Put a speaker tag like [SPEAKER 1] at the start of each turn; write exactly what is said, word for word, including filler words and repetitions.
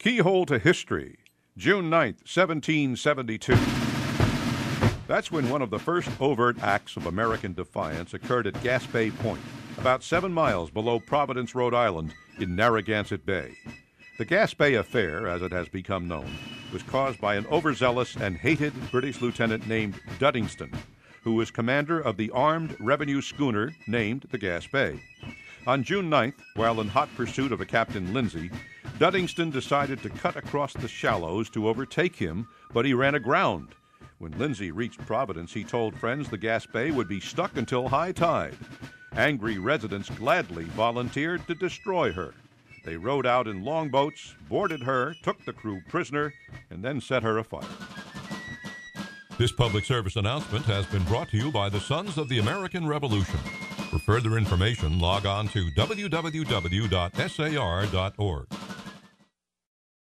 [SPEAKER 1] Keyhole to History, June ninth, seventeen seventy-two. That's when one of the first overt acts of American defiance occurred at Gaspé Point, about seven miles below Providence, Rhode Island, in Narragansett Bay. The Gaspé Affair, as it has become known, was caused by an overzealous and hated British lieutenant named Duddingston, who was commander of the armed revenue schooner named the Gaspé. On June ninth, while in hot pursuit of a Captain Lindsay, Duddingston decided to cut across the shallows to overtake him, but he ran aground. When Lindsay reached Providence, he told friends the Gaspé would be stuck until high tide. Angry residents gladly volunteered to destroy her. They rowed out in longboats, boarded her, took the crew prisoner, and then set her afire.
[SPEAKER 2] This public service announcement has been brought to you by the Sons of the American Revolution. For further information, log on to w w w dot s a r dot org.